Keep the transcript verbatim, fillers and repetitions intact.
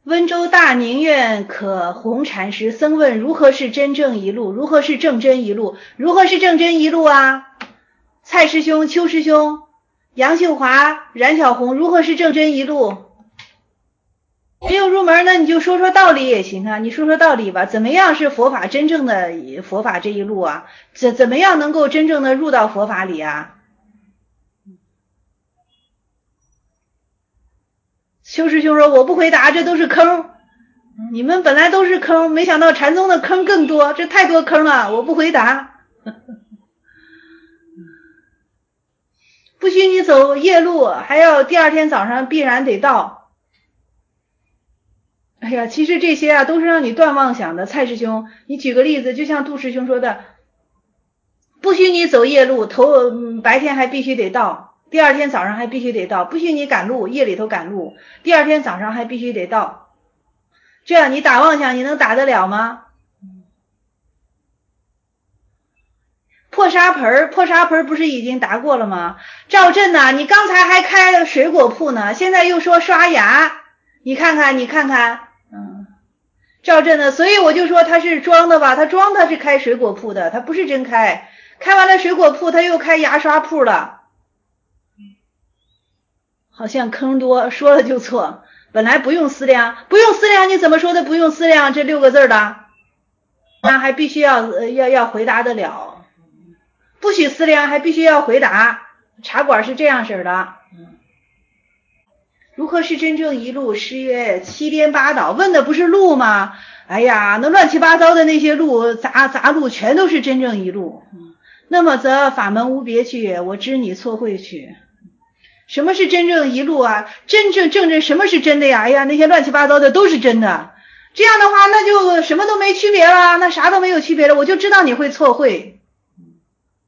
温州大宁院可弘禅师僧问如何是真正一路？如何是正真一路？如何是正真一路啊？蔡师兄、邱师兄、杨秀华、冉小红，如何是正真一路？没有入门，那你就说说道理也行啊，你说说道理吧。怎么样是佛法真正的佛法这一路啊？怎怎么样能够真正的入到佛法里啊？邱师兄说我不回答，这都是坑，你们本来都是坑，没想到禅宗的坑更多，这太多坑了，我不回答。不许你走夜路，还要第二天早上必然得到。哎呀，其实这些啊都是让你断妄想的。蔡师兄，你举个例子，就像杜师兄说的，不许你走夜路，头、嗯、白天还必须得到，第二天早上还必须得到，不许你赶路，夜里头赶路，第二天早上还必须得到。这样你打妄想你能打得了吗？破沙盆，破沙盆不是已经答过了吗？赵震呐、啊，你刚才还开了水果铺呢，现在又说刷牙，你看看，你看看，嗯，赵震呢，所以我就说他是装的吧，他装他是开水果铺的，他不是真开，开完了水果铺，他又开牙刷铺了，好像坑多，说了就错，本来不用思量，不用思量，你怎么说的不用思量这六个字的？那还必须要呃要要回答得了。不许思量，还必须要回答。茶馆是这样式的。如何是真正一路？诗曰七颠八倒，问的不是路吗？哎呀，那乱七八糟的那些路，杂杂路全都是真正一路。那么则法门无别去，我知你错会去。什么是真正一路啊？真正正正什么是真的呀？哎呀，那些乱七八糟的都是真的。这样的话，那就什么都没区别了，那啥都没有区别了，我就知道你会错会。